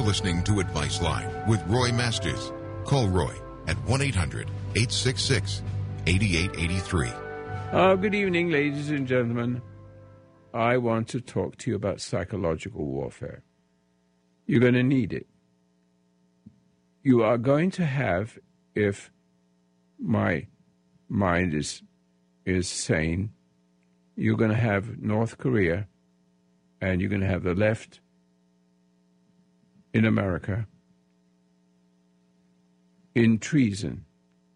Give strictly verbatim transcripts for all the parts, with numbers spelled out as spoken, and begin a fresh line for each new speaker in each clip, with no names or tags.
listening to Advice Line with Roy Masters. Call Roy at one eight hundred eight six six eight eight eight three.
Uh, good evening, ladies and gentlemen. I want to talk to you about psychological warfare. You're going to need it. You are going to have, if my mind is is sane, you're going to have North Korea, and you're going to have the left in America in treason,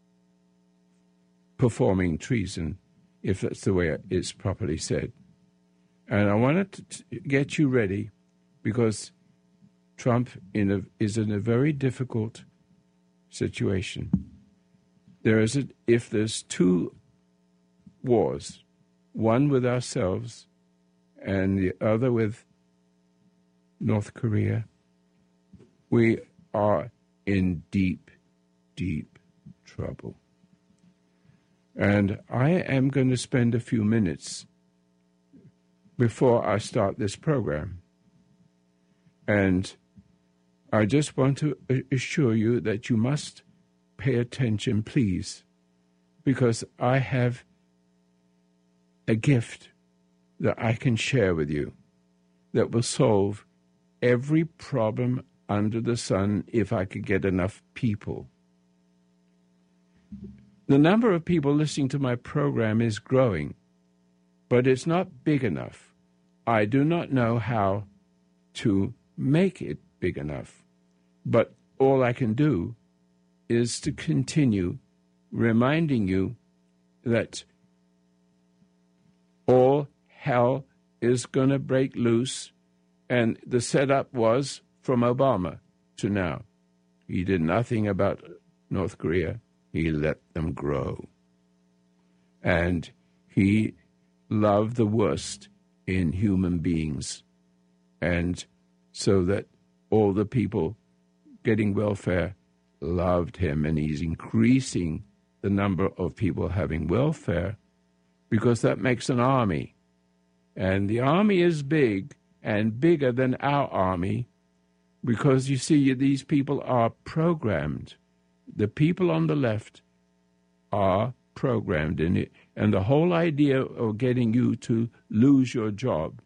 performing treason, if that's the way it's properly said. And I wanted to get you ready because Trump in a, is in a very difficult situation. There is a, if there's two wars, one with ourselves and the other with North Korea, we are in deep, deep trouble. And I am going to spend a few minutes before I start this program. And I just want to assure you that you must pay attention, please, because I have a gift that I can share with you that will solve every problem under the sun if I could get enough people. The number of people listening to my program is growing, but it's not big enough. I do not know how to make it big enough, but all I can do is to continue reminding you that all hell is going to break loose, and the setup was from Obama to now. He did nothing about North Korea. He let them grow. And he loved the worst in human beings. And so that all the people getting welfare loved him, and he's increasing the number of people having welfare because that makes an army. And the army is big and bigger than our army because, you see, these people are programmed. The people on the left are programmed in it. And the whole idea of getting you to lose your job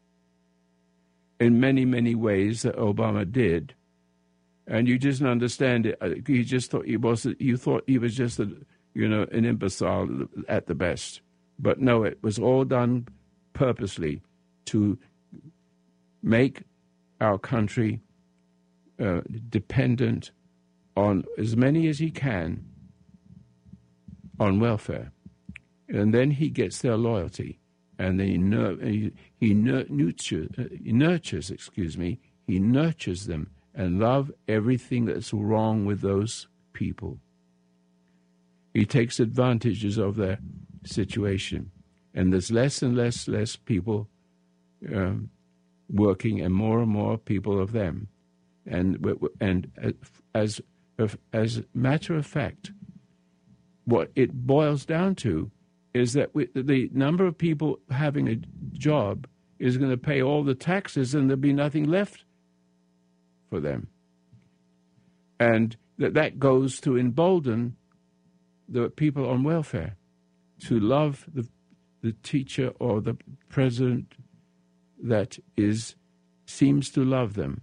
in many, many ways that Obama did, and you just understand it. You just thought he was. You thought he was just a, you know, an imbecile at the best. But no, it was all done purposely to make our country uh, dependent on as many as he can on welfare, and then he gets their loyalty, and then he, nur- he, he nur- nurtures, uh, he nurtures, excuse me, he nurtures them and love everything that's wrong with those people. He takes advantages of their situation, and there's less and less less people um, working, and more and more people of them, and and as as a matter of fact, what it boils down to is that we, the number of people having a job is going to pay all the taxes, and there'll be nothing left for them. And that that goes to embolden the people on welfare to love the the teacher or the president that is seems to love them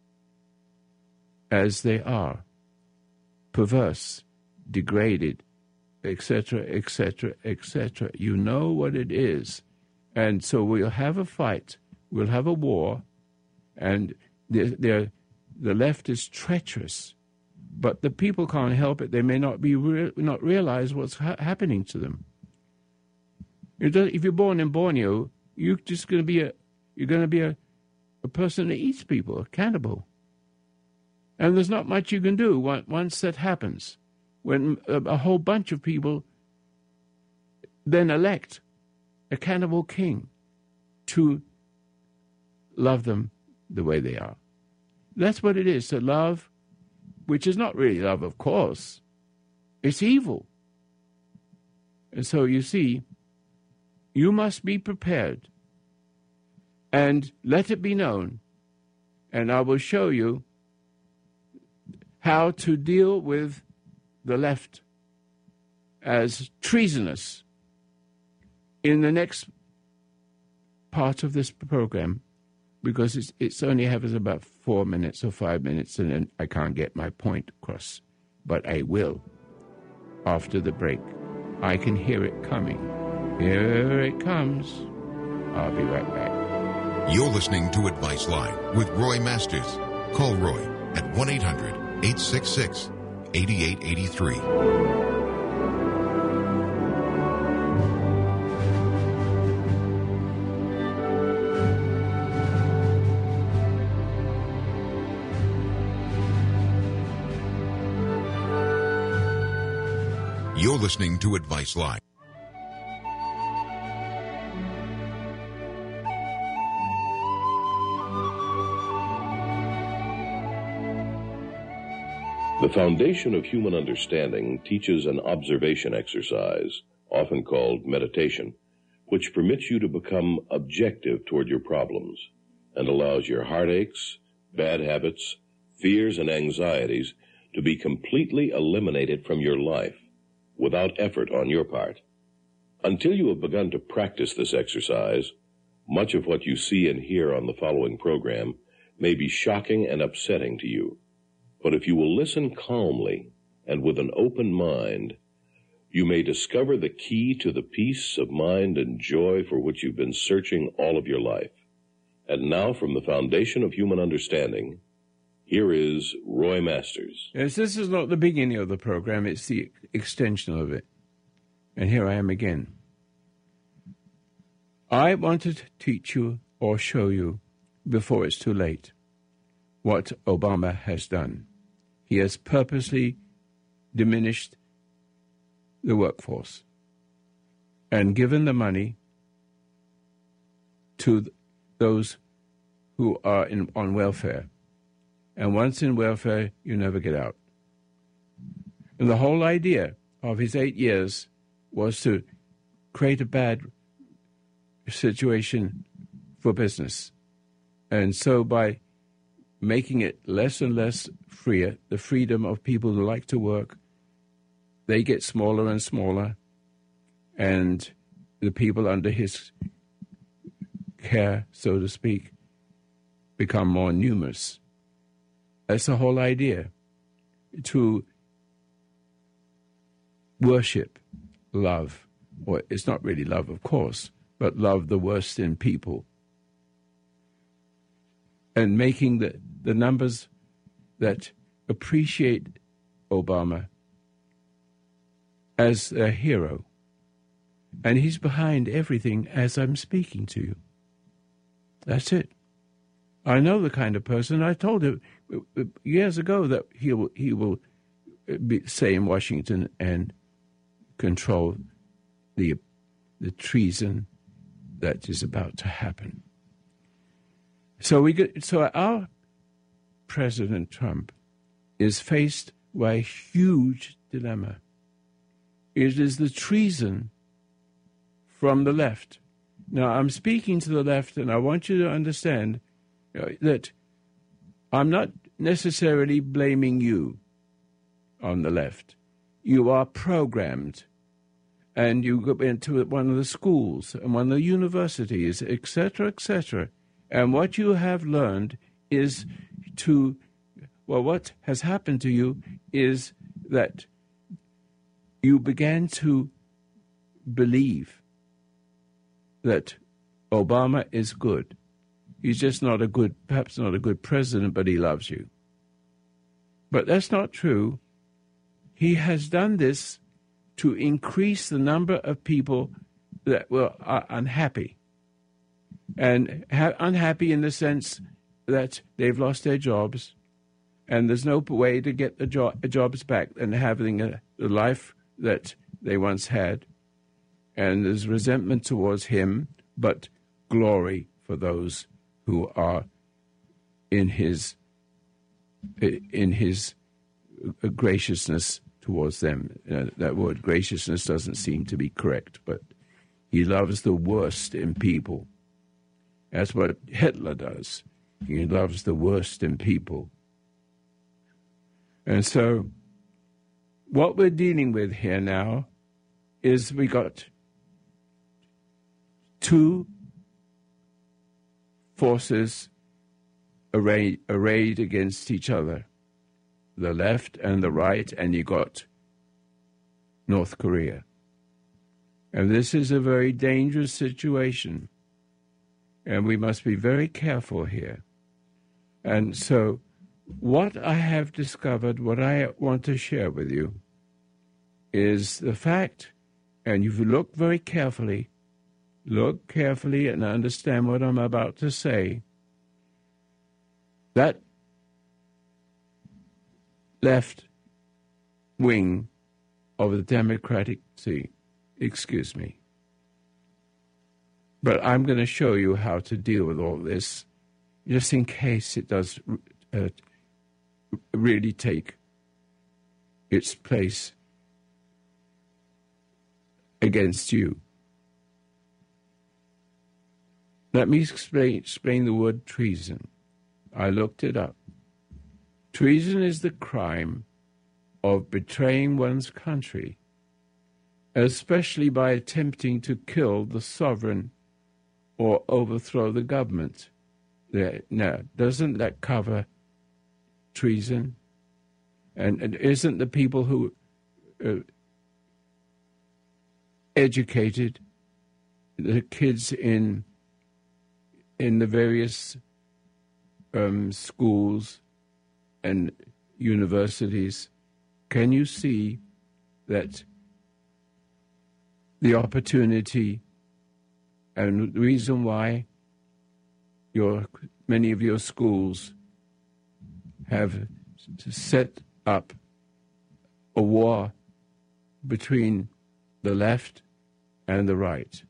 as they are, perverse, degraded, et cetera, et cetera, et cetera. You know what it is. And so we'll have a fight, we'll have a war, and they're, they're, the left is treacherous. But the people can't help it. They may not be re- not realize what's ha- happening to them. It does, if you're born in Borneo, you're just going to be a you're going to be a, a person that eats people, a cannibal. And there's not much you can do once that happens. When a, a whole bunch of people then elect a cannibal king to love them the way they are. That's what it is, to love, which is not really love, of course. It's evil. And so you see, you must be prepared, and let it be known, and I will show you how to deal with the left as treasonous in the next part of this program, because it's, it's only has about four minutes or five minutes, and then I can't get my point across. But I will after the break. I can hear it coming. Here it comes. I'll be right back.
You're listening to Advice Line with Roy Masters. Call Roy at one eight hundred eight six six eight eight eight three. You're listening to Advice Line.
The foundation of human understanding teaches an observation exercise, often called meditation, which permits you to become objective toward your problems and allows your heartaches, bad habits, fears, and anxieties to be completely eliminated from your life without effort on your part. Until you have begun to practice this exercise, much of what you see and hear on the following program may be shocking and upsetting to you. But if you will listen calmly and with an open mind, you may discover the key to the peace of mind and joy for which you've been searching all of your life. And now, from the foundation of human understanding, here is Roy Masters.
Yes, this is not the beginning of the program, it's the extension of it. And here I am again. I wanted to teach you or show you, before it's too late, what Obama has done. He has purposely diminished the workforce and given the money to those who are in, on welfare. And once in welfare, you never get out. And the whole idea of his eight years was to create a bad situation for business. And so by making it less and less freer, the freedom of people who like to work, they get smaller and smaller, and the people under his care, so to speak, become more numerous. That's the whole idea, to worship love. Or it's not really love, of course, but love the worst in people. And making the, the numbers that appreciate Obama as a hero. And he's behind everything as I'm speaking to you. That's it. I know the kind of person. I told him years ago that he will, he will be, stay in Washington and control the the treason that is about to happen. So we get, so our President Trump is faced by a huge dilemma. It is the treason from the left. Now, I'm speaking to the left, and I want you to understand that I'm not necessarily blaming you on the left. You are programmed, and you go into one of the schools and one of the universities, et cetera, et cetera. And what you have learned is to, well, what has happened to you is that you began to believe that Obama is good. He's just not a good, perhaps not a good president, but he loves you. But that's not true. He has done this to increase the number of people that were are unhappy. And ha- unhappy in the sense that they've lost their jobs, and there's no way to get the jo- jobs back and having a, a life that they once had. And there's resentment towards him, but glory for those who are in his in his graciousness towards them. Uh, that word graciousness doesn't seem to be correct, but he loves the worst in people. That's what Hitler does. He loves the worst in people. And so what we're dealing with here now is we got two forces arrayed, arrayed against each other, the left and the right, and you got North Korea. And this is a very dangerous situation, and we must be very careful here. And so what I have discovered, what I want to share with you, is the fact, and if you look very carefully, look carefully and understand what I'm about to say, that left wing of the Democratic, see, excuse me, but I'm going to show you how to deal with all this, just in case it does uh, really take its place against you. Let me explain, explain the word treason. I looked it up. Treason is the crime of betraying one's country, especially by attempting to kill the sovereign or overthrow the government. Now, doesn't that cover treason? And, and isn't the people who uh, educated the kids in in the various um, schools and universities, can you see that the opportunity and the reason why your many of your schools have set up a war between the left and the right,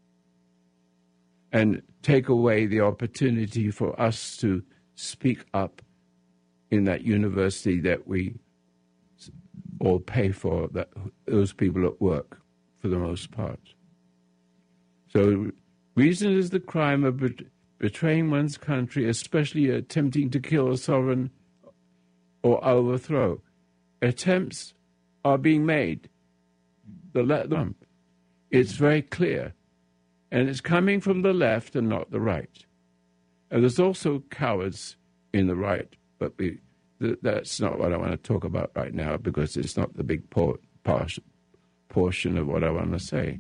and take away the opportunity for us to speak up in that university that we all pay for, that those people at work for the most part. So reason is the crime of bet- betraying one's country, especially attempting to kill a sovereign or overthrow. Attempts are being made. The le- it's very clear. And it's coming from the left and not the right. And there's also cowards in the right, but we, th- that's not what I want to talk about right now, because it's not the big por- por- portion of what I want to say.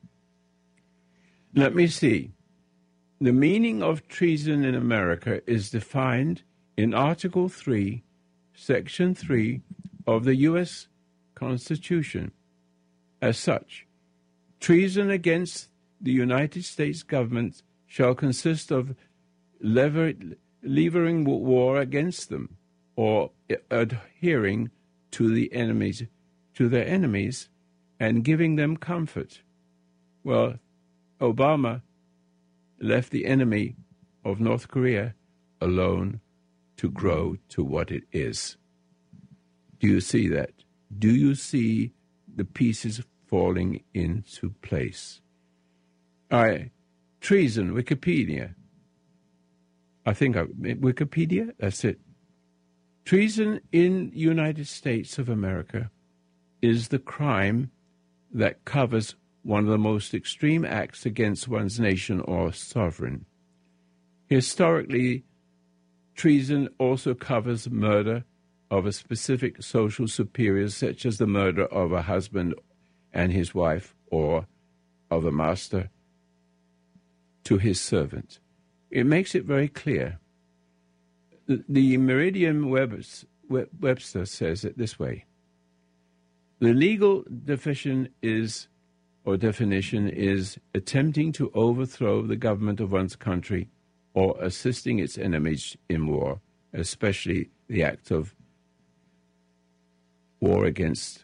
Let me see. The meaning of treason in America is defined in Article three, Section three of the U S Constitution. As such, treason against the United States government shall consist of lever- levering war against them, or adhering to the enemies, to their enemies, and giving them comfort. Well, Obama left the enemy of North Korea alone to grow to what it is. Do you see that? Do you see the pieces falling into place? All right, treason, Wikipedia. I think I, Wikipedia, that's it. Treason in the United States of America is the crime that covers one of the most extreme acts against one's nation or sovereign. Historically, treason also covers murder of a specific social superior, such as the murder of a husband and his wife, or of a master to his servant. It makes it very clear. The, the Merriam-Webster says it this way: the legal definition is, or definition is, attempting to overthrow the government of one's country or assisting its enemies in war, especially the act of war against.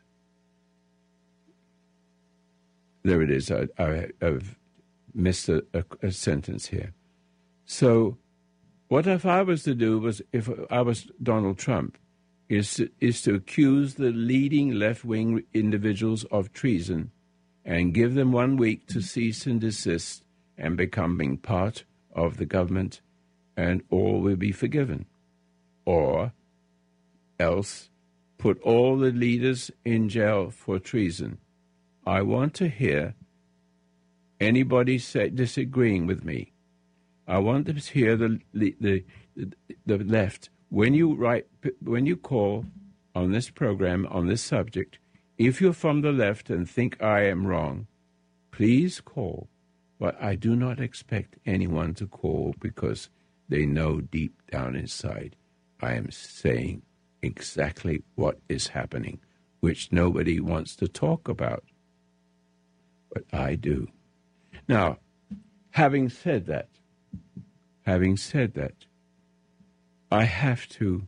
There it is. I, I, I've missed a, a, a sentence here. So what if I was to do was, if I was Donald Trump, is to, is to accuse the leading left-wing individuals of treason and give them one week to cease and desist and becoming part of the government, and all will be forgiven. Or else put all the leaders in jail for treason. I want to hear anybody say, disagreeing with me. I want to hear the, the the the left. When you write, when you call on this program on this subject, if you're from the left and think I am wrong, please call. But I do not expect anyone to call because they know deep down inside I am saying exactly what is happening, which nobody wants to talk about. But I do. Now, having said that, having said that, I have to,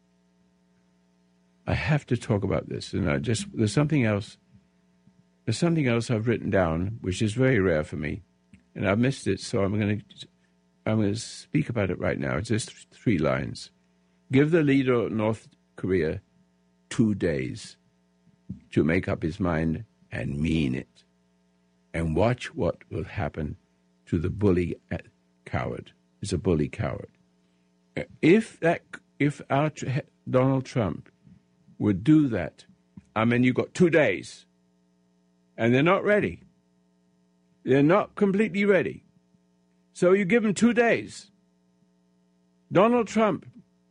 I have to talk about this. And I just, there's something else, there's something else I've written down, which is very rare for me, and I've missed it, so I'm going to, I'm going to speak about it right now. It's just three lines. Give the leader of North Korea two days to make up his mind and mean it. And watch what will happen to the bully coward. He's a bully coward. If that, if our Donald Trump would do that, I mean, you've got two days, and they're not ready. They're not completely ready. So you give them two days. Donald Trump,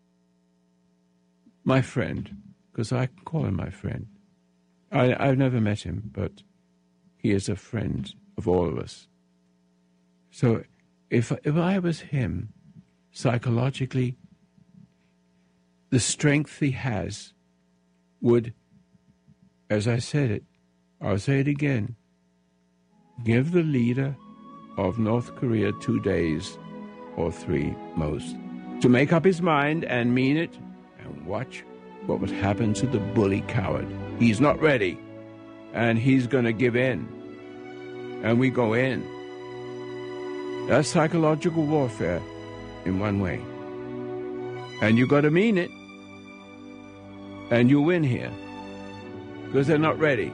my friend, because I call him my friend. I, I've never met him, but he is a friend of all of us. So if if I was him, psychologically, the strength he has would, as I said it, I'll say it again, give the leader of North Korea two days or three most to make up his mind and mean it, and watch what would happen to the bully coward. He's not ready, and he's going to give in, and we go in. That's psychological warfare in one way. And you got to mean it, and you win here, because they're not ready.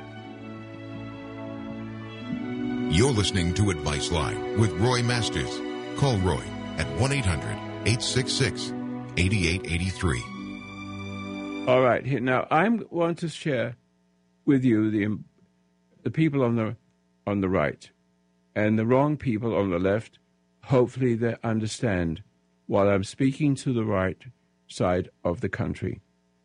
You're listening to Advice Line with Roy Masters. Call Roy at one eight hundred eight six six eight eight eight three.
All right. Here, now, I want to share with you the the people on the on the right and the wrong people on the left. Hopefully they understand while I'm speaking to the right side of the country.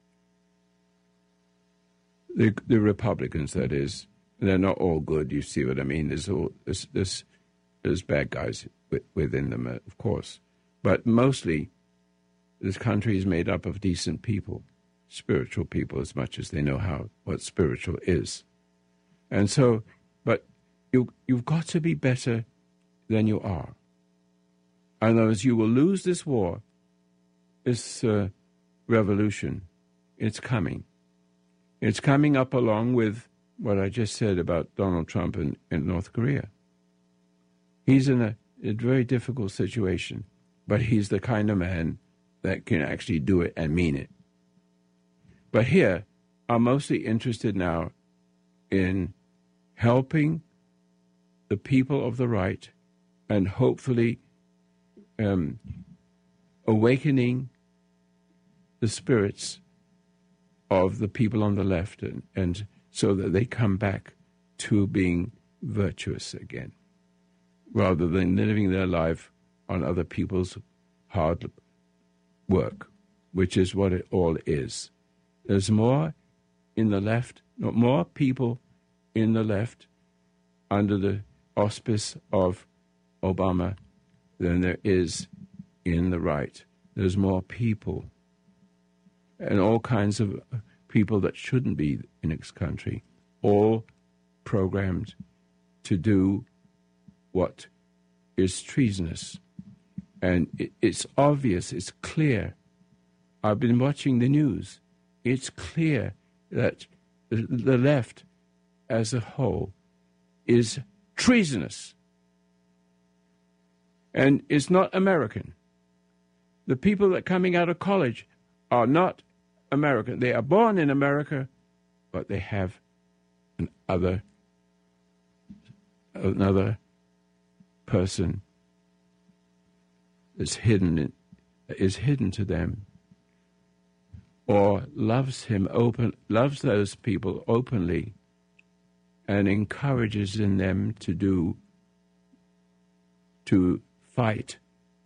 The, the Republicans, that is. They're not all good, you see what I mean? There's all there's, there's, there's bad guys within them, of course. But mostly, this country is made up of decent people, spiritual people, as much as they know how what spiritual is. And so, but you, you've got to be better than you are. Otherwise, you will lose this war, this uh, revolution. It's coming. It's coming up along with what I just said about Donald Trump in, in North Korea. He's in a, a very difficult situation, but he's the kind of man that can actually do it and mean it. But here, I'm mostly interested now in helping the people of the right and hopefully um, awakening the spirits of the people on the left and, and so that they come back to being virtuous again, rather than living their life on other people's hard work, which is what it all is. There's more in the left, not more people in the left under the auspice of Obama than there is in the right. There's more people and all kinds of people that shouldn't be in its country, all programmed to do what is treasonous. And it, it's obvious, it's clear. I've been watching the news. It's clear that the, the left as a whole is treasonous. And it's not American. The people that are coming out of college are not American. They are born in America, but they have an other, another person that's hidden, is hidden to them. or loves him open, loves those people openly, and encourages in them to do, to fight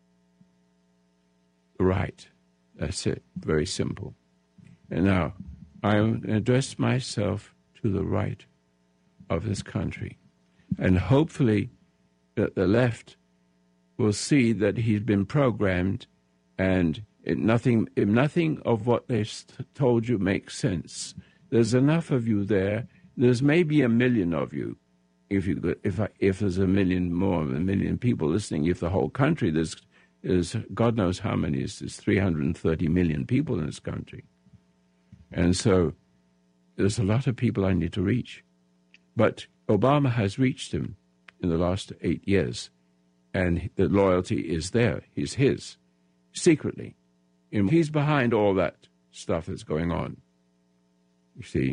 right. That's it. Very simple. And now, I address myself to the right of this country, and hopefully that the left will see that he's been programmed, and it, nothing, if nothing of what they've told you makes sense. There's enough of you there. There's maybe a million of you, if you if I, if there's a million more, a million people listening. If the whole country, there's is God knows how many. There's three hundred thirty million people in this country, and so there's a lot of people I need to reach. But Obama has reached him in the last eight years, and the loyalty is there. He's his, secretly. And he's behind all that stuff that's going on. You see,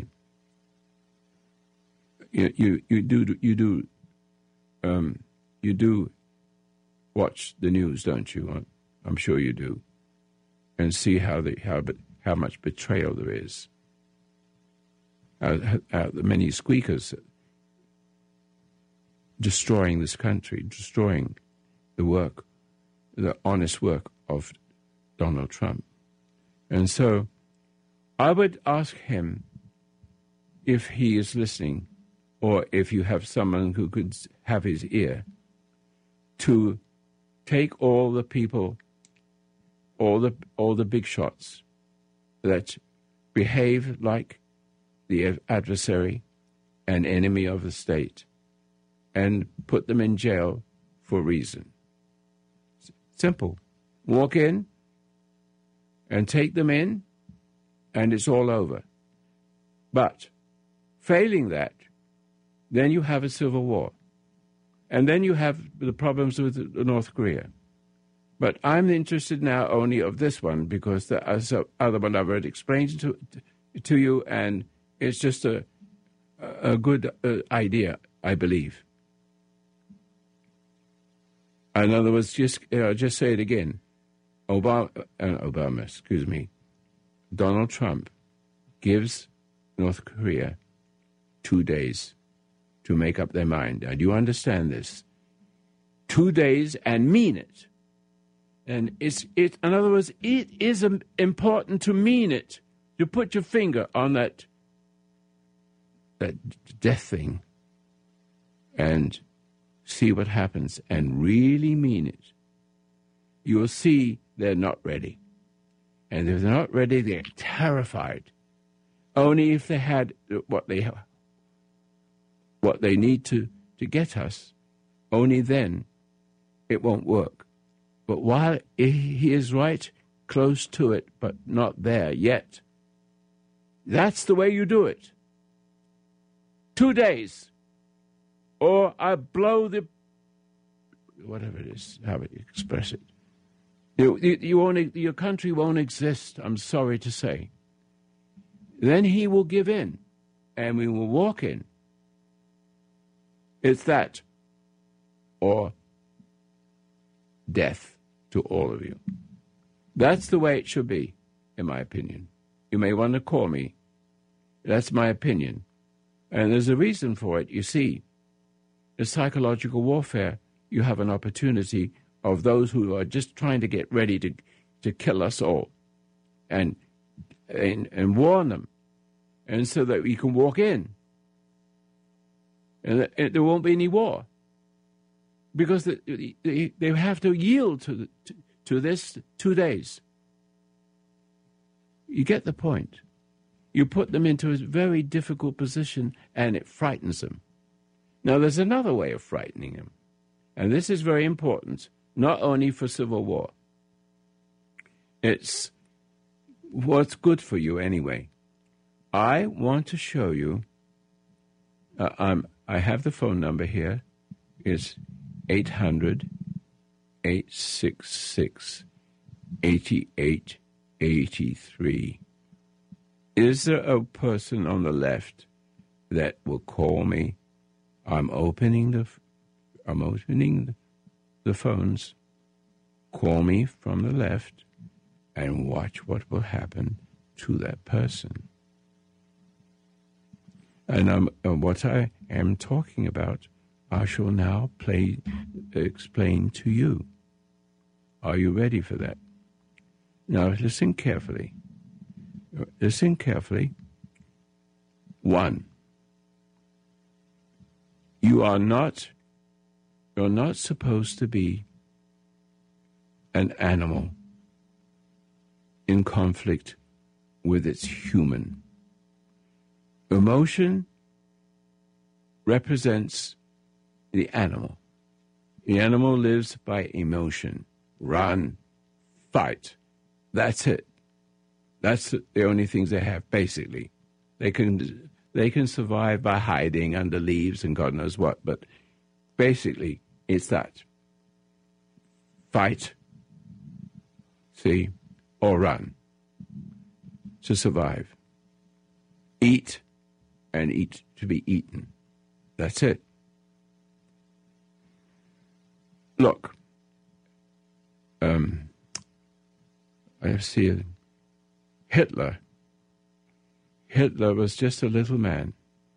you you, you do you do um, you do watch the news, don't you? I'm sure you do, and see how the how how much betrayal there is. Uh, uh, the many squeakers destroying this country, destroying the work, the honest work of Donald Trump. And so I would ask him, if he is listening, or if you have someone who could have his ear, to take all the people, all the all the big shots that behave like the adversary and enemy of the state, and put them in jail for reason. Simple. Walk in and take them in, and it's all over. But failing that, then you have a civil war. And then you have the problems with North Korea. But I'm interested now only of this one, because the other one I've already explained to, to you, and it's just a, a good uh, idea, I believe. In other words, just uh, just say it again. Obama, uh, Obama, excuse me, Donald Trump gives North Korea two days to make up their mind. Now, do you understand this? Two days, and mean it. And it's it. In other words, it is um, important to mean it. To put your finger on that that death thing, and see what happens, and really mean it. You'll see they're not ready. And if they're not ready, they're terrified. Only if they had what they what they need to, to get us, only then it won't work. But while he is right close to it, but not there yet, that's the way you do it. Two days. Or I blow the, whatever it is, how you express it. You, you, you won't, your country won't exist, I'm sorry to say. Then he will give in, and we will walk in. It's that, or death to all of you. That's the way it should be, in my opinion. You may want to call me. That's my opinion. And there's a reason for it, you see. In psychological warfare, you have an opportunity of those who are just trying to get ready to, to kill us all, and, and and warn them, and so that we can walk in, and, and there won't be any war, because the, they, they have to yield to, the, to to this two days. You get the point. You put them into a very difficult position, and it frightens them. Now, there's another way of frightening them, and this is very important, not only for civil war. It's what's good for you anyway. I want to show you, uh, I'm, I have the phone number here. It's eight hundred, eight six six, eight eight eight three. Is there a person on the left that will call me? I'm opening the, I'm opening the phones. Call me from the left, and watch what will happen. to that person. And um, uh, what I am talking about, I shall now play, explain to you. Are you ready for that? Now listen carefully. Listen carefully. One, you are not, you're not supposed to be an animal in conflict with its human. Emotion represents the animal. The animal lives by emotion. Run, fight. That's it. That's the only things they have, basically. They can they can survive by hiding under leaves and God knows what, but basically it's that. Fight, see, or run to survive. Eat and eat to be eaten. That's it. Look, um, I see Hitler. Hitler was just a little man.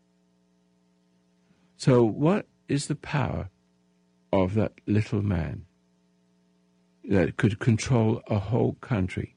So what is the power of that little man that could control a whole country?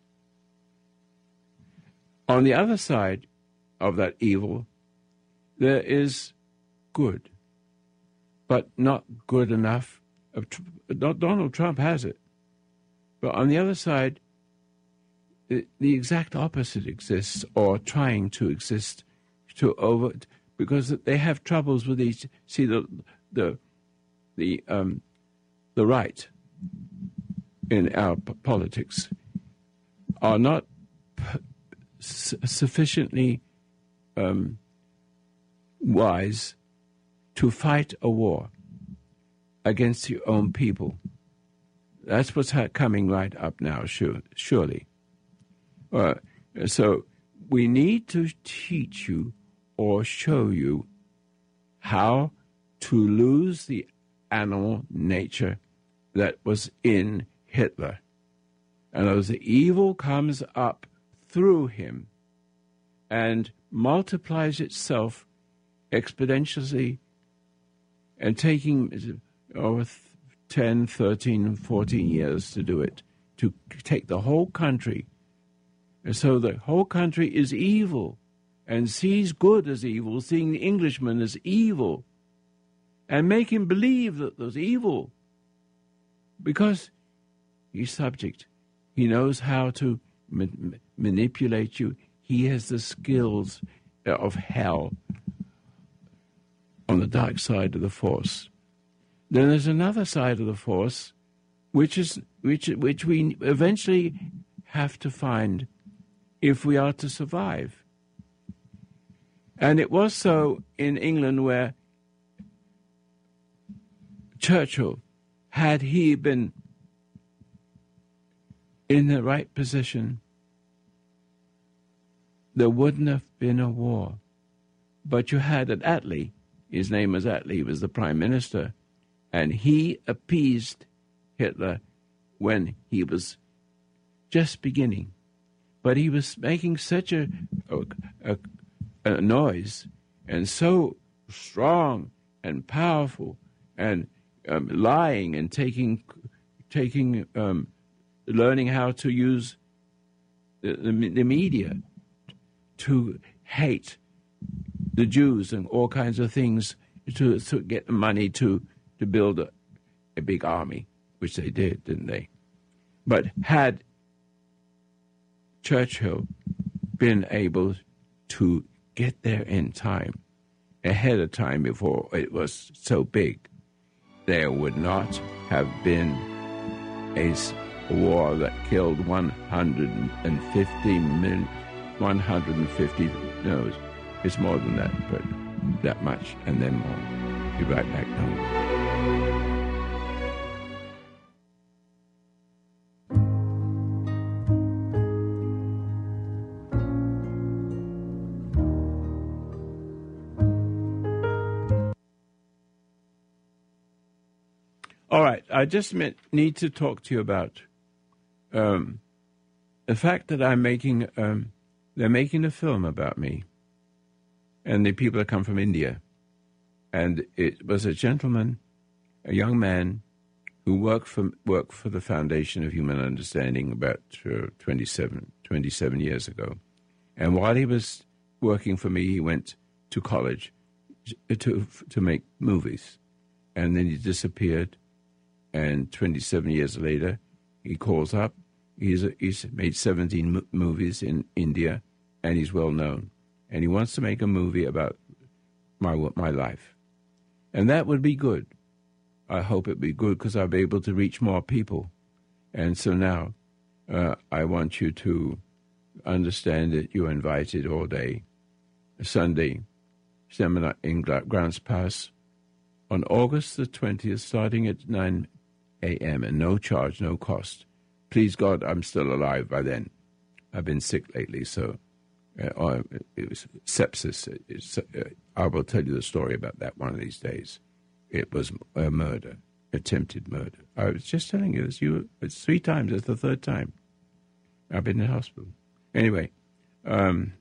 On the other side of that evil, there is good, but not good enough. Donald Trump has it. But on the other side, the, the exact opposite exists, or trying to exist, to over, because they have troubles with each. See, the the the um, the right in our p- politics are not p- s- sufficiently um, wise to fight a war against your own people. That's what's ha- coming right up now, sure, surely. Uh, so we need to teach you or show you how to lose the animal nature that was in Hitler. And as the evil comes up through him and multiplies itself exponentially and taking over ten, thirteen, fourteen years to do it, to take the whole country. And so the whole country is evil and sees good as evil, seeing the Englishman as evil, and make him believe that there's evil because he's subject. He knows how to ma- manipulate you. He has the skills of hell on the dark side of the force. Then there's another side of the force, which is which which we eventually have to find if we are to survive. And it was so in England, where Churchill, had he been in the right position, there wouldn't have been a war. But you had at Attlee, his name was Attlee, he was the prime minister, and he appeased Hitler when he was just beginning. But he was making such a, a, a noise, and so strong and powerful, and um, lying and taking, taking, um, learning how to use the, the, the media to hate the Jews and all kinds of things, to, to get money to, to build a, a big army, which they did, didn't they? But had Churchill been able to get there in time, ahead of time before it was so big, there would not have been a war that killed one hundred fifty million, one hundred fifty, no, it's more than that, but that much, and then more. Be right back now. All right, I just need to talk to you about um, the fact that I'm making um, they're making a film about me. And the people that come from India. And it was a gentleman, a young man, who worked for, worked for the Foundation of Human Understanding about uh, twenty-seven, twenty-seven years ago. And while he was working for me, he went to college to, to make movies. And then he disappeared. And twenty-seven years later, he calls up. He's, a, he's made seventeen mo- movies in India, and he's well known. And he wants to make a movie about my my life. And that would be good. I hope it'd be good because I'll be able to reach more people. And so now uh, I want you to understand that you're invited all day, Sunday, seminar in Grants Pass on August the twentieth, starting at nine a.m. and no charge, no cost. Please, God, I'm still alive by then. I've been sick lately, so uh, or it was sepsis. It's, uh, I will tell you the story about that one of these days. It was a murder, attempted murder. I was just telling you this. You, it's three times. It's the third time I've been in hospital. Anyway, um,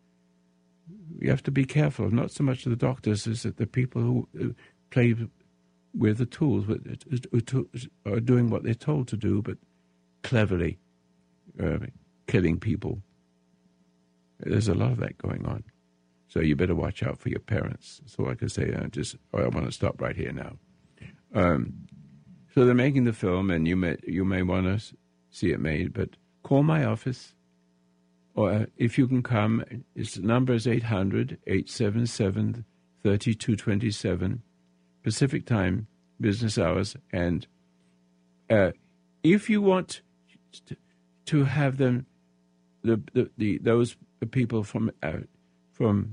you have to be careful. Not so much the doctors as the people who uh, play with the tools, but are doing what they're told to do, but cleverly uh, killing people. There's a lot of that going on. So you better watch out for your parents. That's all I can say. I just, I want to stop right here now. Um, so they're making the film, and you may you may want to see it made, but call my office, or if you can come, its number is eight hundred, eight seven seven, three two two seven, Pacific Time, business hours, and uh, if you want to, to have them, the the, the those people from uh, from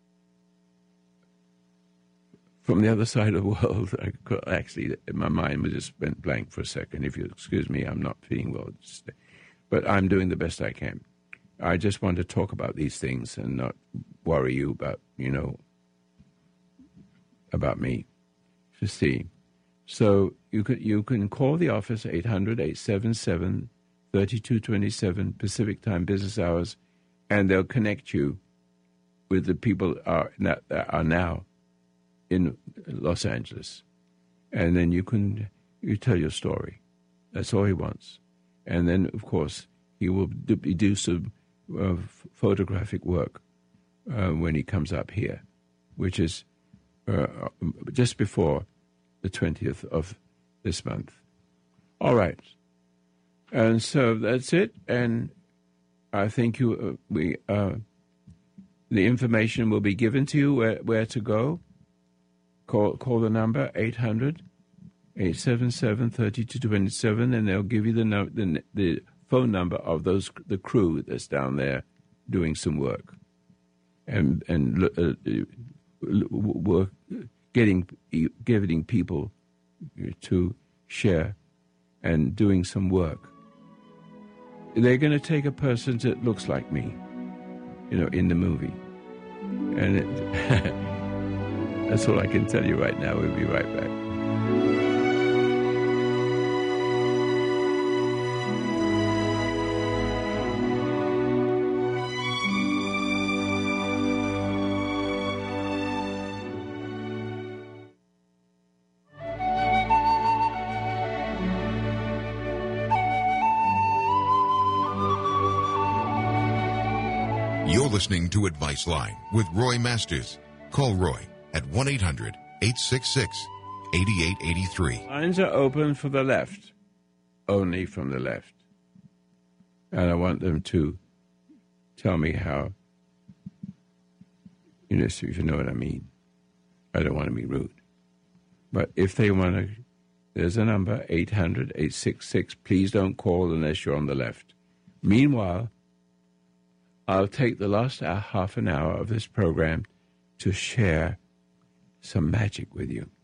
from the other side of the world. I could, actually, my mind was just went blank for a second. If you excuse me, I'm not feeling well, but I'm doing the best I can. I just want to talk about these things and not worry you about, you know, about me. To see, so you can you can call the office eight hundred, eight seven seven, three two two seven Pacific Time business hours, and they'll connect you with the people are that are now in Los Angeles, and then you can you tell your story. That's all he wants, and then of course he will do, do some uh, photographic work uh, when he comes up here, which is uh, just before the twentieth of this month. All right, and so that's it. And I think you uh, we uh, the information will be given to you where, where to go. Call call the number eight hundred, eight seven seven, three two two seven, and they'll give you the, no, the the phone number of those the crew that's down there doing some work, and and uh, work getting getting people to share and doing some work. They're going to take a person that looks like me, you know, in the movie, and it, that's all I can tell you right now. We'll be right back.
You're listening to Advice Line with Roy Masters. Call Roy at one eight hundred, eight six six, eight eight eight three.
Lines are open for the left, only from the left. And I want them to tell me how, you know, if you know what I mean. I don't want to be rude. But if they want to, there's a number, eight hundred, eight six six. Please don't call unless you're on the left. Meanwhile, I'll take the last hour, half an hour of this program to share some magic with you.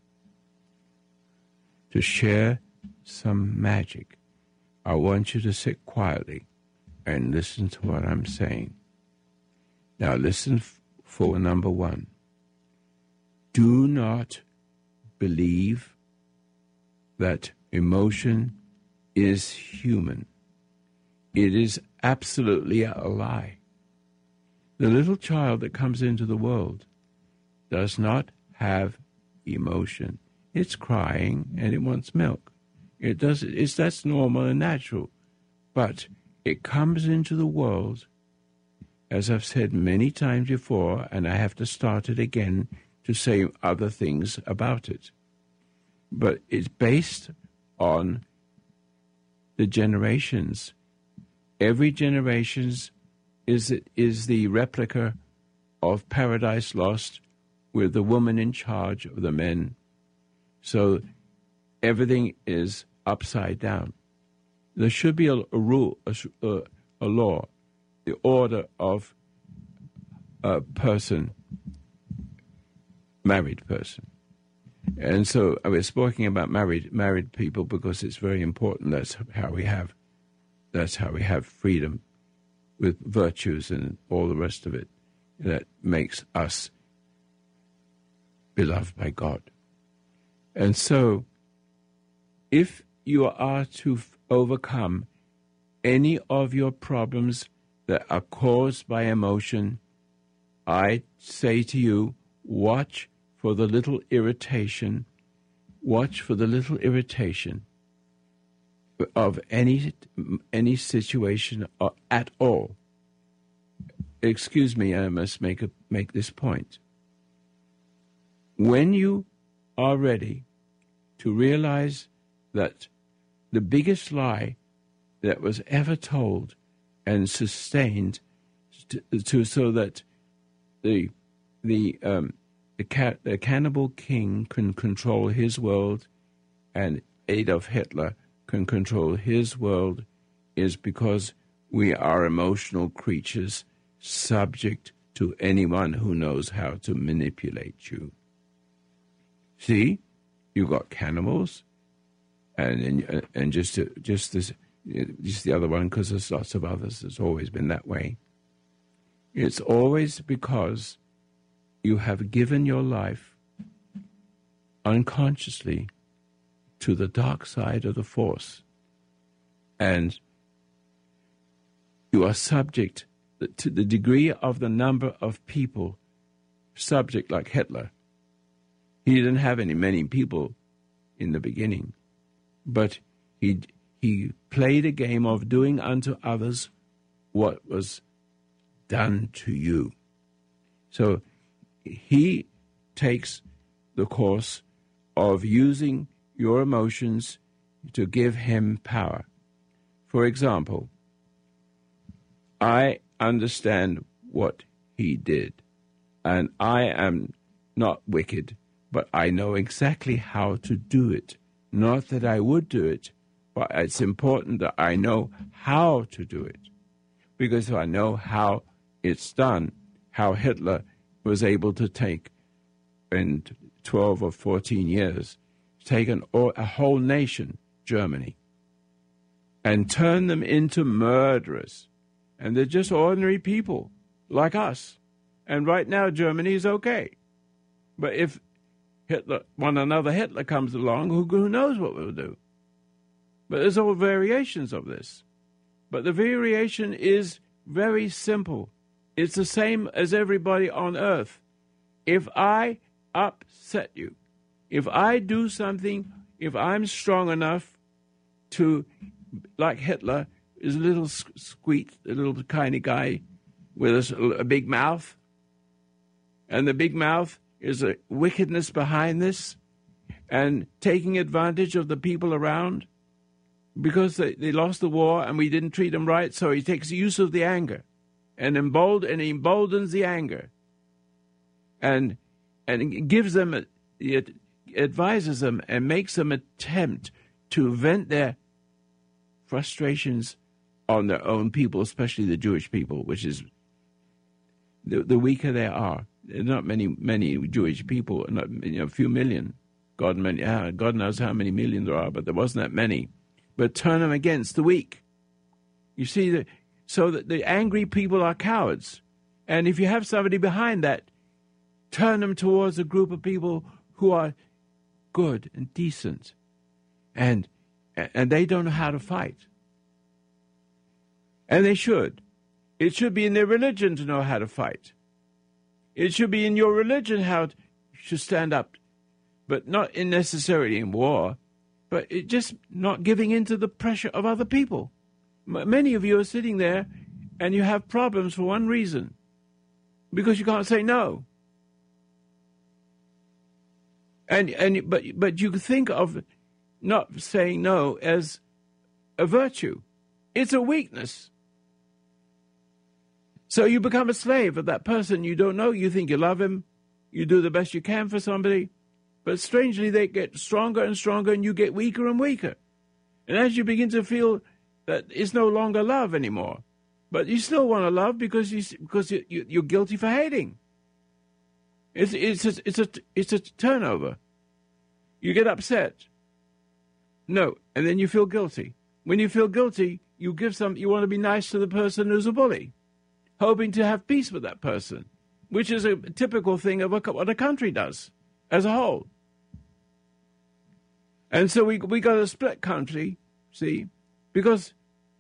To share some magic. I want you to sit quietly and listen to what I'm saying. Now listen f- for number one. Do not believe that emotion is human. It is absolutely a lie. The little child that comes into the world does not have emotion. It's crying and it wants milk. It does. It's that's normal and natural, but it comes into the world, as I've said many times before, and I have to start it again to say other things about it. But it's based on the generations. Every generation is is the replica of Paradise Lost, with the woman in charge of the men. So everything is upside down. There should be a, a rule, a, a, a law, the order of a person, married person. And so I was speaking about married married people because it's very important. That's how we have, that's how we have freedom, with virtues and all the rest of it, that makes us beloved by God. And so, if you are to f- overcome any of your problems that are caused by emotion, I say to you, watch for the little irritation, watch for the little irritation of any any situation at all. Excuse me, I must make a, make this point. When you are ready to realize that the biggest lie that was ever told and sustained to, to so that the the um, the, ca- the cannibal king can control his world and Adolf Hitler can control his world is because we are emotional creatures subject to anyone who knows how to manipulate you. See, you got cannibals, and and, and just just this, just the other one, because there's lots of others. It's always been that way. It's always because you have given your life unconsciously to the dark side of the force, and you are subject to the degree of the number of people subject, like Hitler. He didn't have any many people in the beginning, but he he played a game of doing unto others what was done to you. So he takes the course of using your emotions to give him power. For example, I understand what he did, and I am not wicked, but I know exactly how to do it. Not that I would do it, but it's important that I know how to do it. Because if I know how it's done, how Hitler was able to take, in twelve or fourteen years, take an, a whole nation, Germany, and turn them into murderers. And they're just ordinary people, like us. And right now, Germany is okay. But if Hitler, one another Hitler comes along, who, who knows what we'll do? But there's all variations of this. But the variation is very simple. It's the same as everybody on earth. If I upset you, if I do something, if I'm strong enough to, like Hitler, is a little squeak, a little tiny guy with a, a big mouth, and the big mouth is a wickedness behind this, and taking advantage of the people around, because they, they lost the war and we didn't treat them right, so he takes use of the anger, and embold and he emboldens the anger, and and gives them, it advises them and makes them attempt to vent their frustrations on their own people, especially the Jewish people, which is the, the weaker they are. There are not many many Jewish people, not, you know, a few million. God, many, God knows how many million there are, but there wasn't that many. But turn them against the weak. You see, the, so that the angry people are cowards. And if you have somebody behind that, turn them towards a group of people who are good and decent. And and they don't know how to fight. And they should. It should be in their religion to know how to fight. It should be in your religion how to should stand up, but not in necessarily in war, but it just not giving in to the pressure of other people. M- many of you are sitting there and you have problems for one reason, because you can't say no. And and but but you think of not saying no as a virtue. It's a weakness. So you become a slave of that person you don't know. You think you love him. You do the best you can for somebody. But strangely, they get stronger and stronger, and you get weaker and weaker. And as you begin to feel that it's no longer love anymore, but you still want to love because you because you, you, you're guilty for hating. It's it's a, it's a it's a turnover. You get upset. No, and then you feel guilty. When you feel guilty, you give some. You want to be nice to the person who's a bully, hoping to have peace with that person, which is a typical thing of what a country does as a whole. And so we we got a split country, see, because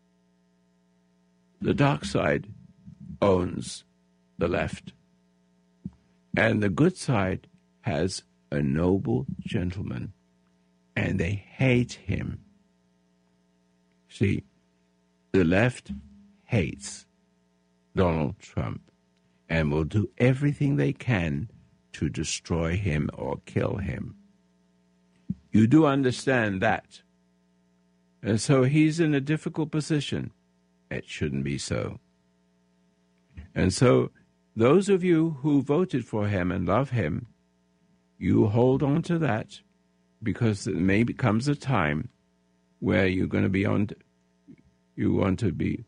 the dark side owns the left, and the good side has a noble gentleman, and they hate him. See, the left hates Donald Trump and will do everything they can to destroy him or kill him. You do understand that. And so he's in a difficult position. It shouldn't be so. And so those of you who voted for him and love him, you hold on to that, because there may becomes a time where you're going to be on, you want to be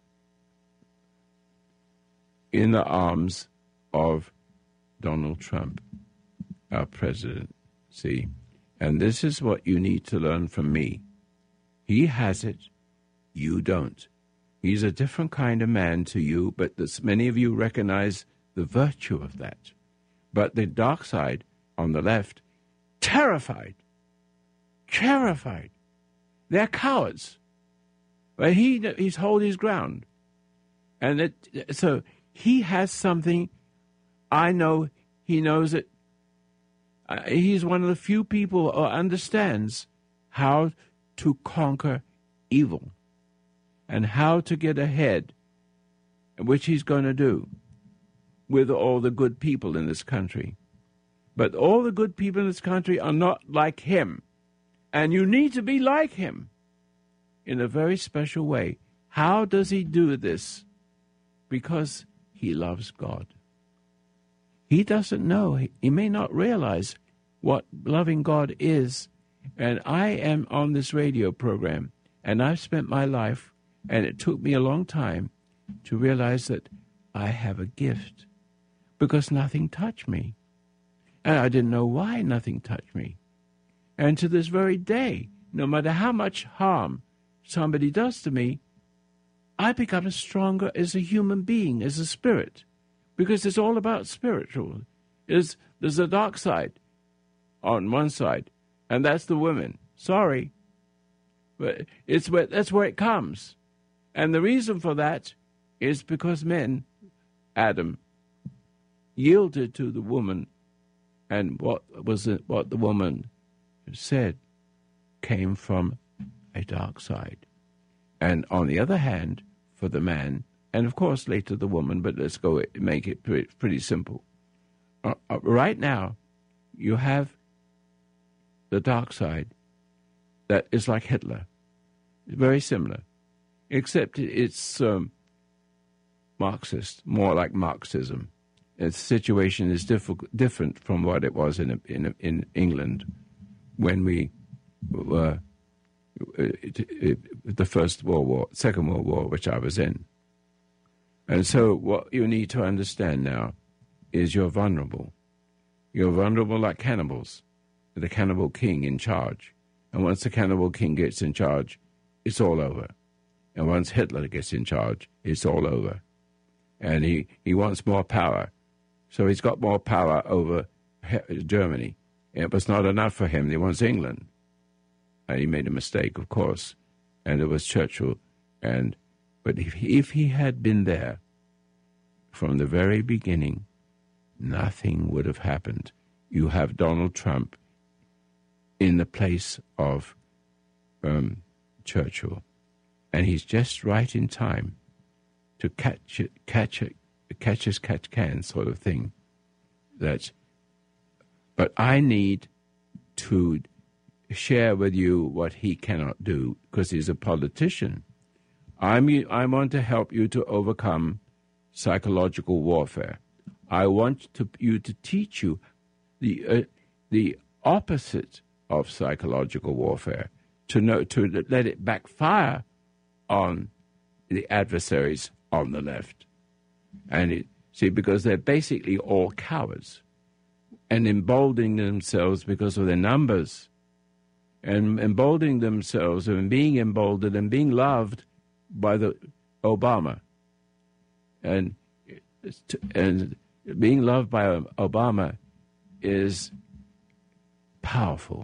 in the arms of Donald Trump, our president. See? And this is what you need to learn from me. He has it, you don't. He's a different kind of man to you, but this, many of you recognize the virtue of that. But the dark side on the left, terrified, terrified. They're cowards. But he he's hold his ground. And it, so he has something. I know he knows it. Uh, he's one of the few people who understands how to conquer evil and how to get ahead, which he's going to do with all the good people in this country. But all the good people in this country are not like him. And you need to be like him in a very special way. How does he do this? Because he loves God. He doesn't know. He, he may not realize what loving God is. And I am on this radio program, and I've spent my life, and it took me a long time to realize that I have a gift, because nothing touched me. And I didn't know why nothing touched me. And to this very day, no matter how much harm somebody does to me, I become stronger as a human being, as a spirit, because it's all about spiritual. There's, there's a dark side on one side, and that's the women. Sorry, but it's where, that's where it comes. And the reason for that is because men, Adam, yielded to the woman, and what was it, what the woman said came from a dark side. And on the other hand, for the man, and of course later the woman, but let's go make it pretty, pretty simple. Uh, uh, right now, you have the dark side that is like Hitler, very similar, except it's um, Marxist, more like Marxism. The situation is diff- different from what it was in in in England when we were uh, the First World War, Second World War, which I was in. And so what you need to understand now is you're vulnerable. You're vulnerable like cannibals, the cannibal king in charge. And once the cannibal king gets in charge, it's all over. And once Hitler gets in charge, it's all over. And he, he wants more power. So he's got more power over Germany. It was not enough for him. He wants England. And he made a mistake, of course. And it was Churchill. And but if he, if he had been there from the very beginning, nothing would have happened. You have Donald Trump in the place of um, Churchill, and he's just right in time to catch it, catch it, catch as catch can sort of thing. That, but I need to share with you what he cannot do because he's a politician. I'm, I want to help you to overcome psychological warfare. I want to, you to teach you the uh, the opposite of psychological warfare, to know to let it backfire on the adversaries on the left. And it, see, because they're basically all cowards and emboldening themselves because of their numbers, and emboldening themselves and being emboldened and being loved by the Obama, and and being loved by Obama is powerful.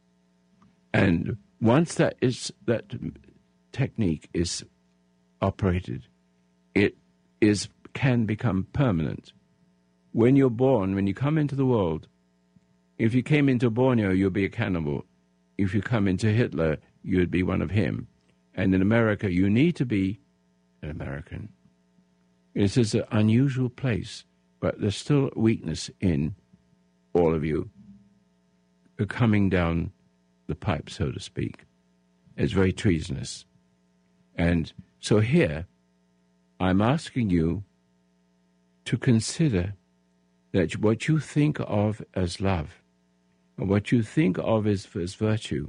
And once that is that technique is operated, it is can become permanent. When you're born, when you come into the world, if you came into Borneo, you'll be a cannibal. If you come into Hitler, you'd be one of him. And in America, you need to be an American. This is an unusual place, but there's still weakness in all of you coming down the pipe, so to speak. It's very treasonous. And so here, I'm asking you to consider that what you think of as love, and what you think of as, as virtue,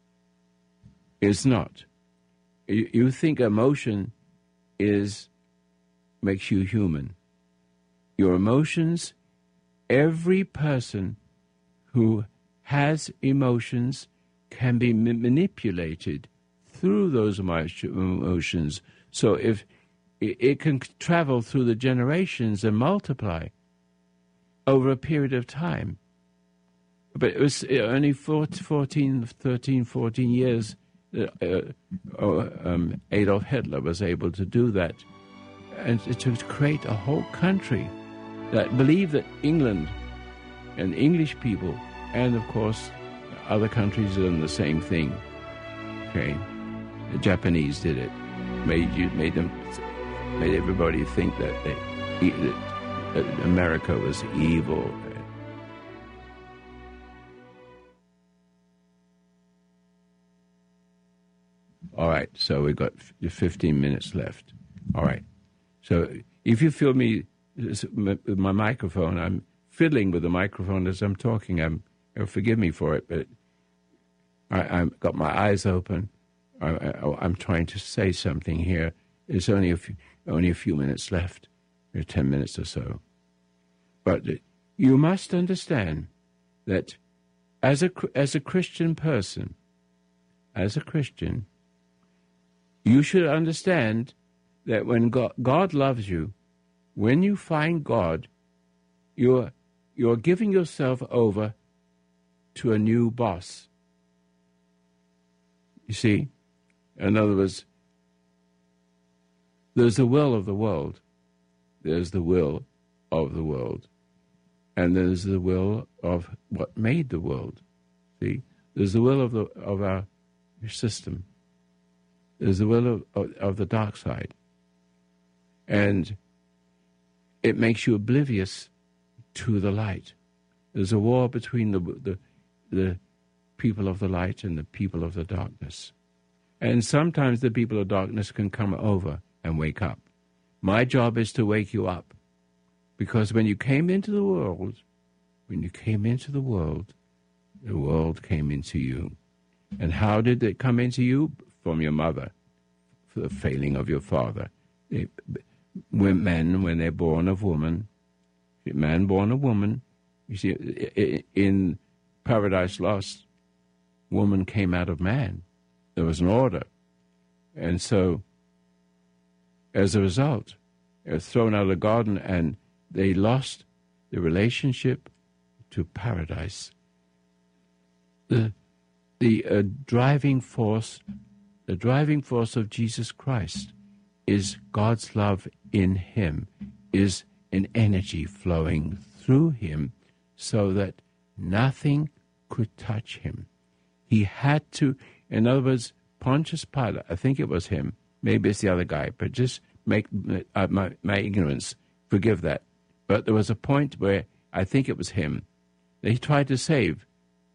is not. You, you think emotion is makes you human. Your emotions, every person who has emotions can be ma- manipulated through those emotions. So if it, it can travel through the generations and multiply over a period of time. But it was only fourteen, thirteen, fourteen years that uh, um, Adolf Hitler was able to do that, and to create a whole country that believed that England and English people, and of course other countries have done the same thing. Okay, the Japanese did it, made you made them made everybody think that they that America was evil. All right, so we've got fifteen minutes left. All right, so if you feel me with my microphone, I'm fiddling with the microphone as I'm talking. I'm, forgive me for it, but I, I've got my eyes open. I, I, I'm trying to say something here. There's only a few, only a few minutes left, or ten minutes or so. But you must understand that as a as a Christian person, as a Christian, you should understand that when God, God loves you, when you find God, you're you're giving yourself over to a new boss. You see? In other words, there's the will of the world, there's the will of the world, and there's the will of what made the world. See? There's the will of the of our system. There's the will of, of, of the dark side. And it makes you oblivious to the light. There's a war between the, the the people of the light and the people of the darkness. And sometimes the people of darkness can come over and wake up. My job is to wake you up. Because when you came into the world, when you came into the world, the world came into you. And how did it come into you? From your mother, for the failing of your father. It, when men, when they're born of woman, man born of woman, you see, in Paradise Lost, woman came out of man. There was an order. And so, as a result, they were thrown out of the garden and they lost the relationship to paradise. The, the uh, driving force The driving force of Jesus Christ is God's love in him, is an energy flowing through him so that nothing could touch him. He had to, in other words, Pontius Pilate, I think it was him, maybe it's the other guy, but just make uh, my, my ignorance, forgive that. But there was a point where I think it was him that he tried to save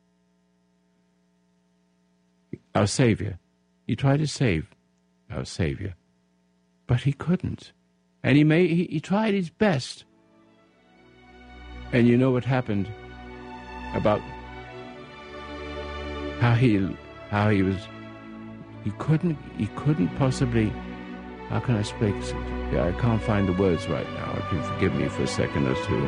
our Savior. He tried to save our Savior, but he couldn't. And he made he, he tried his best. And you know what happened about how he how he was he couldn't he couldn't possibly how can I speak yeah, I can't find the words right now. If you forgive me for a second or two.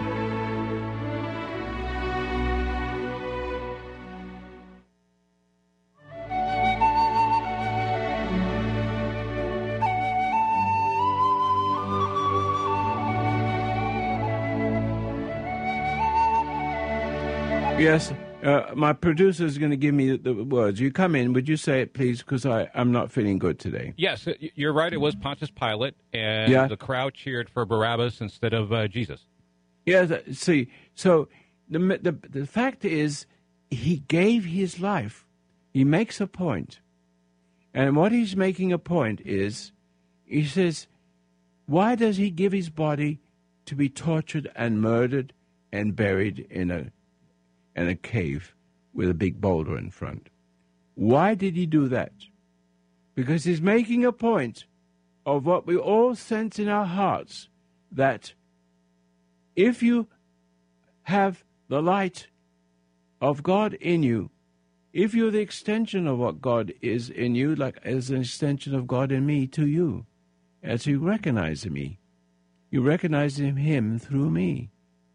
Yes, uh, my producer is going to give me the, the words. You come in. Would you say it, please? Because I'm not feeling good today.
Yes, you're right. It was Pontius Pilate, and yeah. the crowd cheered for Barabbas instead of uh, Jesus.
Yes, see, so the, the the fact is, he gave his life. He makes a point. And what he's making a point is, he says, why does he give his body to be tortured and murdered and buried in a and a cave with a big boulder in front? Why did he do that? Because he's making a point of what we all sense in our hearts, that if you have the light of God in you, if you're the extension of what God is in you, like as an extension of God in me to you, as you recognize me, you recognize him through me.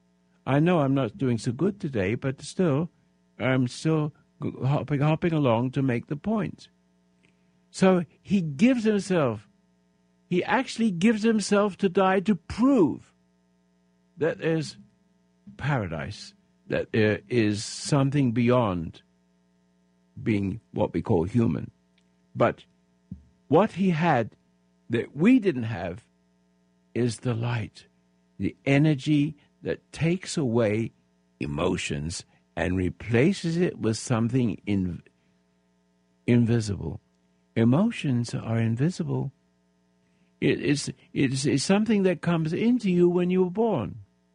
I know I'm not doing so good today, but still, I'm still hopping, hopping along to make the point. So he gives himself, he actually gives himself to die to prove that there's paradise, that there is something beyond being what we call human. But what he had that we didn't have is the light, the energy that takes away emotions and replaces it with something in, invisible. Emotions are invisible. It is it's, it's something that comes into you when you were born.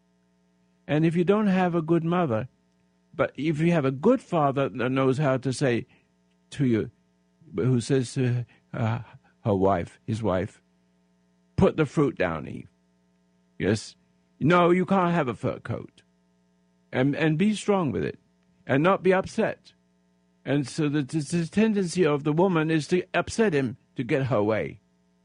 And if you don't have a good mother, but if you have a good father that knows how to say to you, who says to her, her wife, his wife, put the fruit down, Eve. Yes. No, you can't have a fur coat. And and be strong with it. And not be upset. And so the, the tendency of the woman is to upset him to get her way.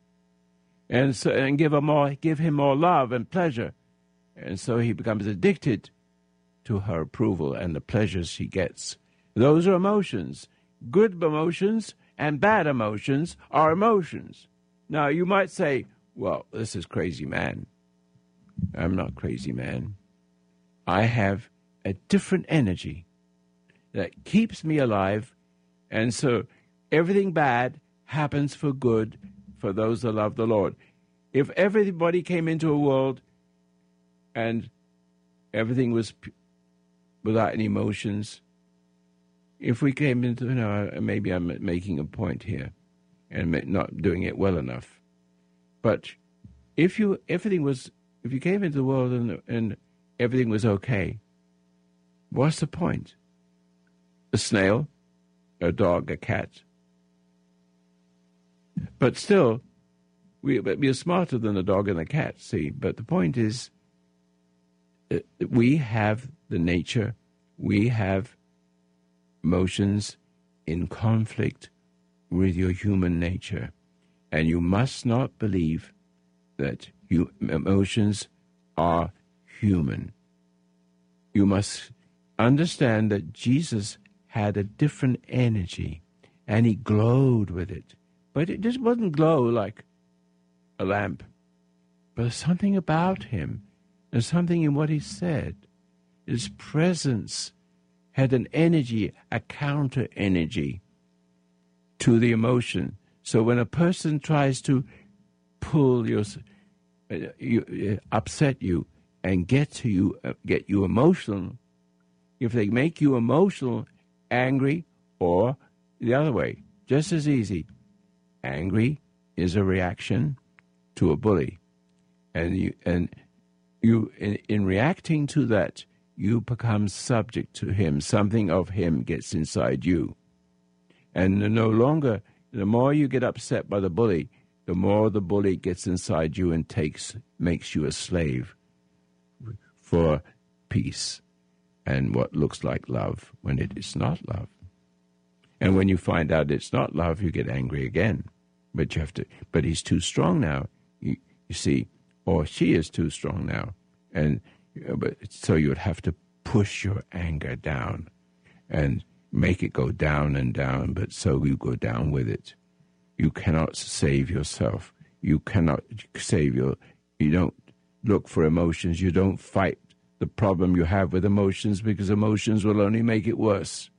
And so and give her more give him more love and pleasure. And so he becomes addicted to her approval and the pleasures she gets. Those are emotions. Good emotions and bad emotions are emotions. Now you might say, well, this is crazy man. I'm not crazy, man. I have a different energy that keeps me alive, and so everything bad happens for good for those that love the Lord. If everybody came into a world and everything was p- without any emotions, if we came into, you know, maybe I'm making a point here and not doing it well enough, but if you everything was If you came into the world and, and everything was okay, what's the point? A snail, a dog, a cat. But still, we, we are smarter than the dog and the cat, see? But the point is, we have the nature, we have emotions in conflict with your human nature. And you must not believe that you, emotions are human. You must understand that Jesus had a different energy, and he glowed with it. But it just wasn't glow like a lamp. But there's something about him. There's something in what he said. His presence had an energy, a counter energy to the emotion. So when a person tries to pull your uh, you, uh, upset you and get to you, uh, get you emotional, if they make you emotional, angry, or the other way, just as easy, angry is a reaction to a bully, and you and you in, in reacting to that, you become subject to him. Something of him gets inside you, and no longer. The more you get upset by the bully, the more the bully gets inside you and takes makes you a slave for peace and what looks like love when it is not love. And when you find out it's not love, you get angry again. But you have to. But he's too strong now. You, you see, or she is too strong now, and but so you would have to push your anger down, and make it go down and down. But so you go down with it. You cannot save yourself. You cannot save your. You don't look for emotions. You don't fight the problem you have with emotions, because emotions will only make it worse.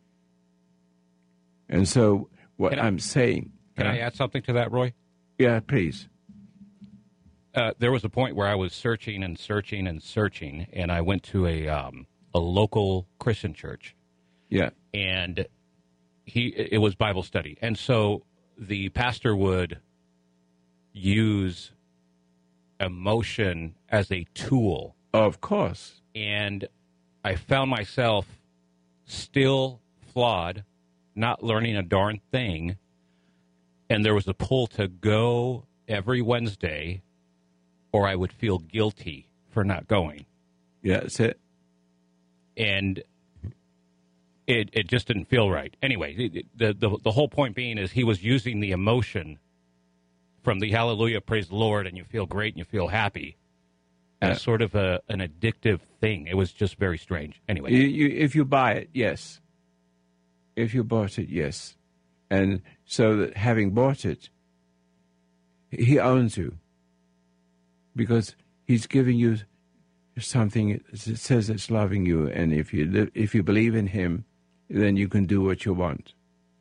And so what
can I,
I'm saying...
Can uh, I add something to that, Roy?
Yeah, please.
Uh, there was a point where I was searching and searching and searching, and I went to a um, a local Christian church.
Yeah.
And he it was Bible study. And so the pastor would use emotion as a tool.
Of course.
And I found myself still flawed, not learning a darn thing, and there was a pull to go every Wednesday, or I would feel guilty for not going.
Yeah, that's it.
And it it just didn't feel right. Anyway, it, the, the the whole point being is he was using the emotion from the hallelujah, praise the Lord, and you feel great and you feel happy, as yeah. sort of a an addictive thing. It was just very strange. Anyway.
You, you, if you buy it, yes. If you bought it, yes. And so that having bought it, he owns you. Because he's giving you something that says it's loving you. And if you if you believe in him, then you can do what you want.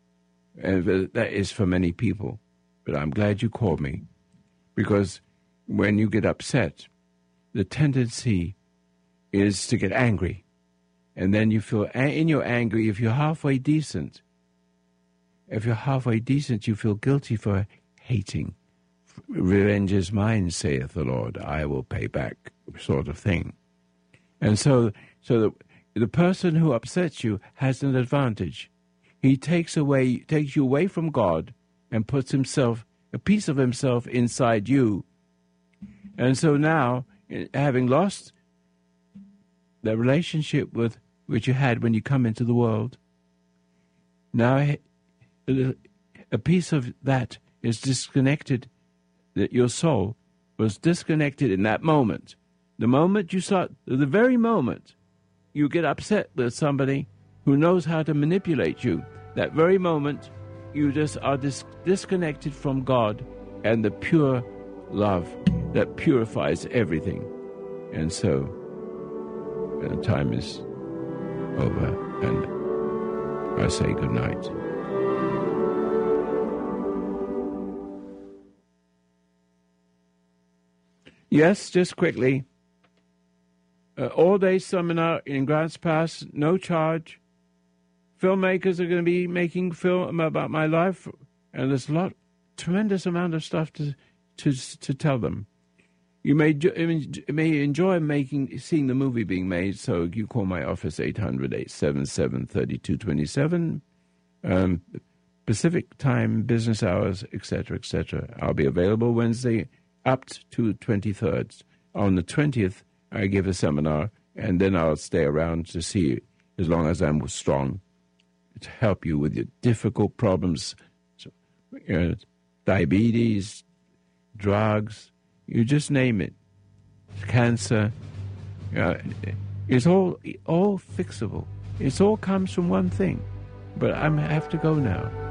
And that is for many people. But I'm glad you called me. Because when you get upset, the tendency is to get angry. And then you feel, in your anger, if you're halfway decent, if you're halfway decent, you feel guilty for hating. Revenge is mine, saith the Lord. I will pay back, sort of thing. And so, so the, the person who upsets you has an advantage. He takes away, takes you away from God and puts himself, a piece of himself inside you. And so now, having lost the relationship with which you had when you come into the world, now a piece of that is disconnected, that your soul was disconnected in that moment. The moment you start, the very moment you get upset with somebody who knows how to manipulate you, that very moment you just are dis- disconnected from God and the pure love that purifies everything. And so the time is over, and I say good night. Yes, just quickly. Uh, all-day seminar in Grants Pass, no charge. Filmmakers are going to be making film about my life, and there's a lot, tremendous amount of stuff to to to tell them. You may may enjoy making seeing the movie being made, so you call my office eight hundred, eight seven seven, three two two seven, um, Pacific time, business hours, et cetera, et cetera. I'll be available Wednesday up to twenty-third. On the twentieth, I give a seminar, and then I'll stay around to see, as long as I'm strong, to help you with your difficult problems, so, you know, diabetes, drugs, you just name it, cancer. Uh, it's all all fixable. It all comes from one thing. But I have to go now.